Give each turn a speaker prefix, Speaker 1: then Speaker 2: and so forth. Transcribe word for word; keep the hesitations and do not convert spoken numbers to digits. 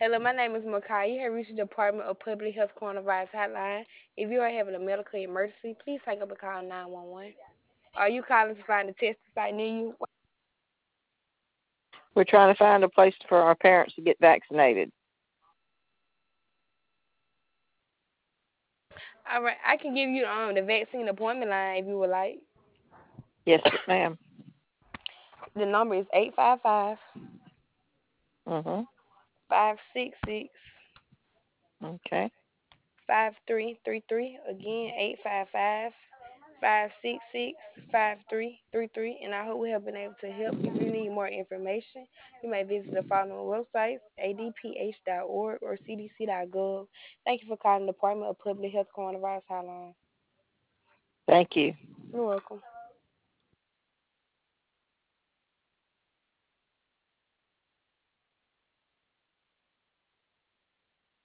Speaker 1: Hello, my name is Makai. You have reached the Department of Public Health Coronavirus Hotline. If you are having a medical emergency, please hang up and call nine one one. Are you calling to find a testing site near you?
Speaker 2: We're trying to find a place for our parents to get vaccinated.
Speaker 1: All right, I can give you um, the vaccine appointment line if you would like.
Speaker 2: Yes, ma'am.
Speaker 1: The number is eight five five,
Speaker 2: Mhm.
Speaker 1: five six six,
Speaker 2: Okay.
Speaker 1: five three three three. Again, eight five five, five six six, five three three three. And I hope we have been able to help. If you need more information, you may visit the following websites: a d p h dot org or c d c dot gov. Thank you for calling the Department of Public Health Coronavirus Hotline.
Speaker 2: Thank you.
Speaker 1: You're welcome.